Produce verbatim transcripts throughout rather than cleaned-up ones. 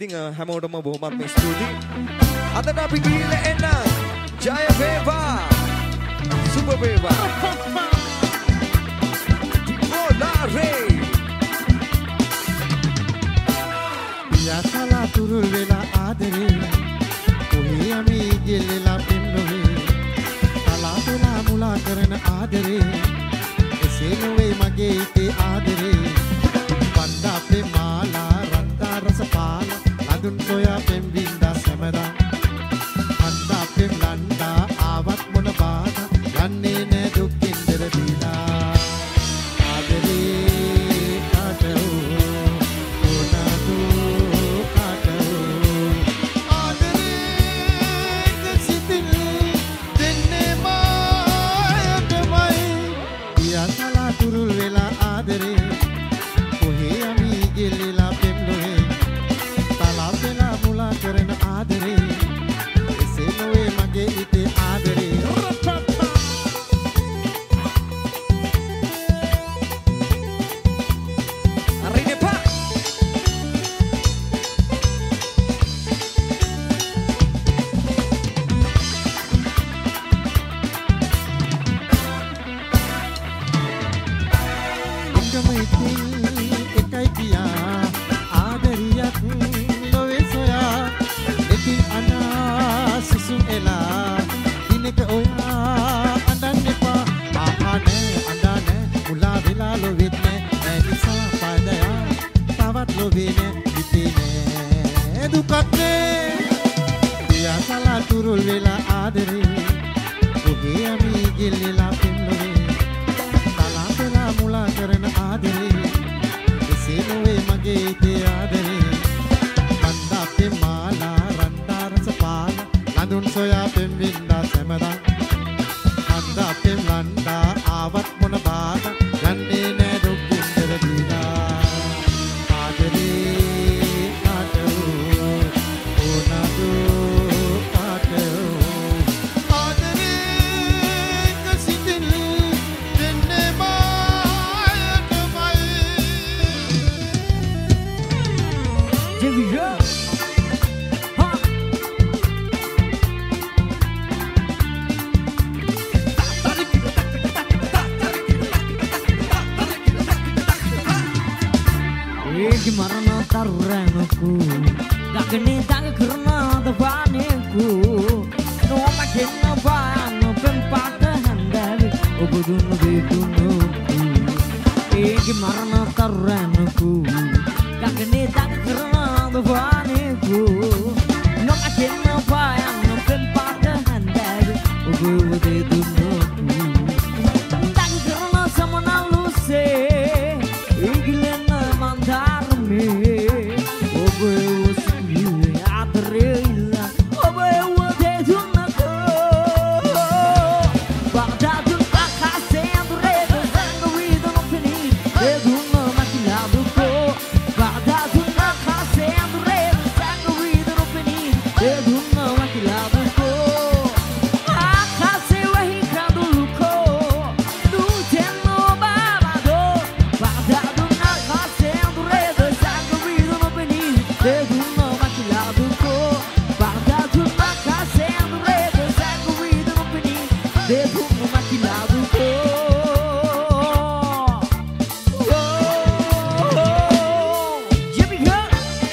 ඉතින් හැමෝටම බොහොමත්ම ස්තුතියි. අදට අපි ගිහිල්ලා එන්න. ජය වේවා. සුබ වේවා. ටිකෝලාරේ. යසලා තුරුල් වෙලා ආදරේ. කොහේ යමි ගෙල්ලලා පෙන්නොවේ. කලාතුලා මුලා කරන ආදරේ. එසේ නොවේ මගේ හිතේ ආදරේ. වන්දා අපේ මාලා රන්දා රස පාන අඳුන් සොයා පෙම්බින්දා සැමදා වන්දා අපේ ලන්දා ආවත් මොන බාධා යන්නේ නෑ දුක්ින් දෙරදීලා ආදරේ කාටෝ ඕනදෝ කාටෝ ආදරේ දෙසිතින් දෙන්නේ මායටමයි යසලා තුරුල් වෙලා ආදරේ ගෙල්ලලා පෙම්ලොවේ තලාපෙලා මුලා කරන ආදරේ එසේ නොවේ මගේ හිතේ ආදරේ අරිනෙපා එකම ඉතින් එකයි කියා ආදරියක් නොවේ සොයා ඉතින් අනා සිසුන් එලා දිනක ඔයා අඬන්න එපා ආහනේ අඬන්නේ මුලා වෙලා ලොවෙත් නෑ නිසා පාදයා තවත් ලොවේ නෑ හිතේ නෑ දුකක් නෑ පියාසලා තුරුල් වෙලා ආදරේ ඔහේ යමි ගෙල්ලලා පෙන්නොවේ තලාපෙලා මුලා කරන ආදරේ එසේ නොවේ මගේ හිතේ ආදරේ වන්දා අපේ මාලා රන්දා රස පාන ලඳුන් සොයා පෙම්බින්දා සැමදා වන්දා අපේ ලන්දා ආවත් මොන බාධා යන්නේ නෑ දුක්ින් දෙරදීලා ආදරේ කාටෝ ඕනදෝ කාටෝ ආදරේ කසිතින් දෙන්නේ මායටමයි Here we go. Huh. Egi marana tarranaku gagane dag karna davaneku no makenna baano pempata handave obudunu vedunu Egi marana tarranaku gagane dag karna davaneku no makenna baano pempata handave obudunu vedunu dag karna samana luse Igilena mandarme obe usni atrela obe wode junako Bagdadun akasendo redo zango wido no fini redo no maquilado ko Bagdadun akasendo redo zango wido no fini redo no maquilado ko Akase wahikando luko do teno babado Bagdadun akasendo redo zango wido no fini redo no maquilado ko Bagdadun akasendo redo zango wido no fini redo no maquilado ko Jimmy Hook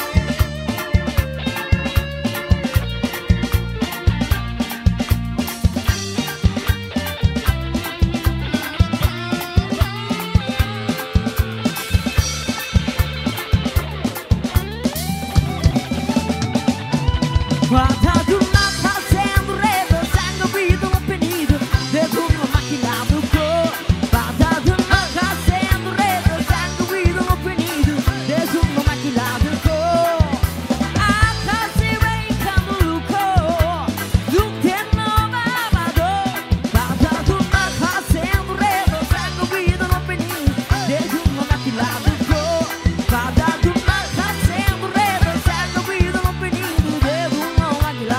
Bagdadun akasendo redo zango wido no fini redo no maquilado ko Bagdadun akasendo redo zango wido no fini redo no maquilado ko Akase wahikando luko do teno babado Bagdadun akasendo redo zango wido no fini redo no maquilado ko Bagdadun akasendo redo zango wido no fini redo no maquilado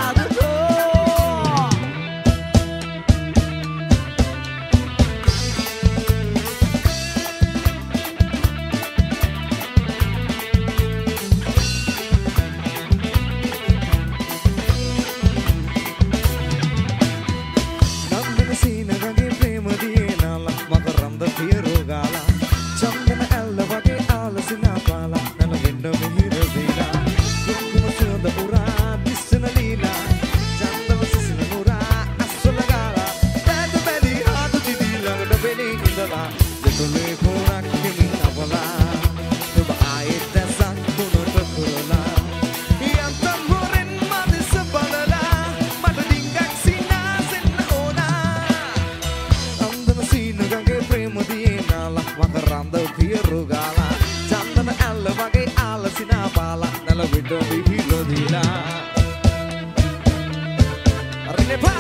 මිහිරදිලා Renepa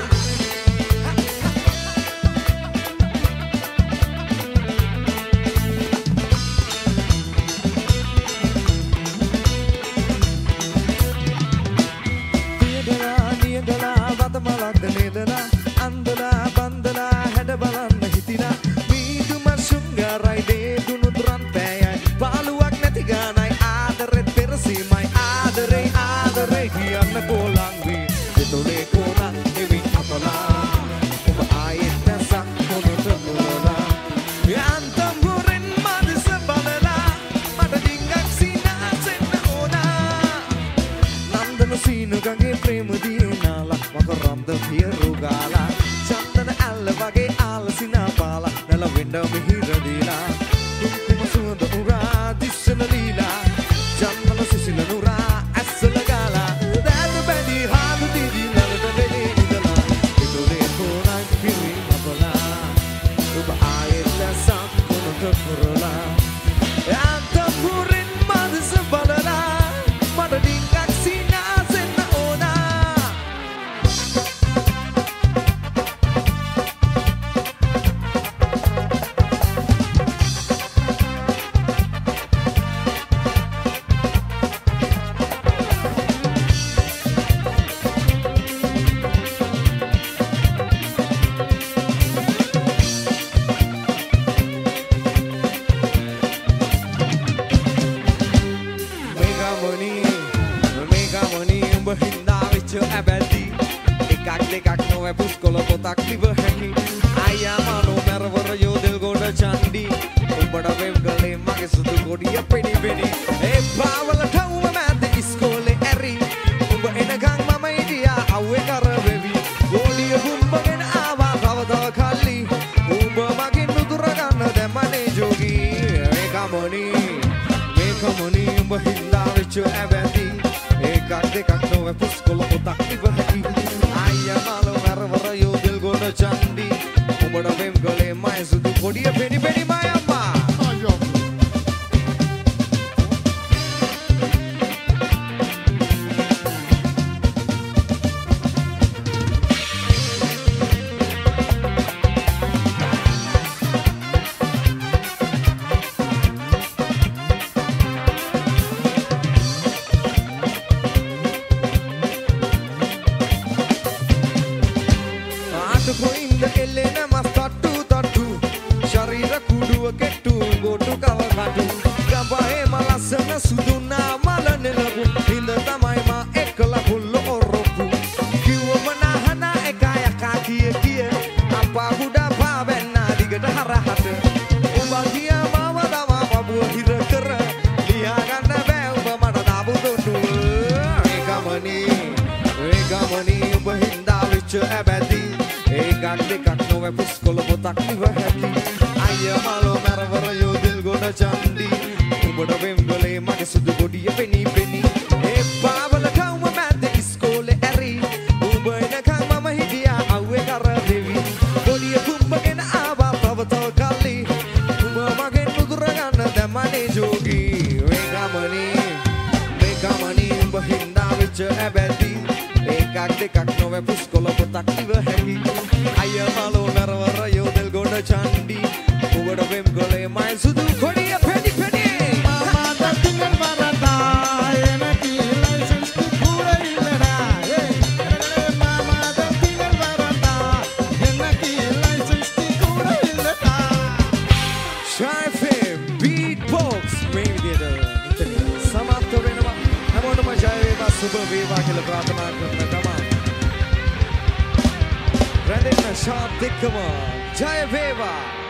Super Viva කියලා ප්‍රාර්ථනා කරන ගමන් රැඳෙන්න ශාන්තිකම ජය වේවා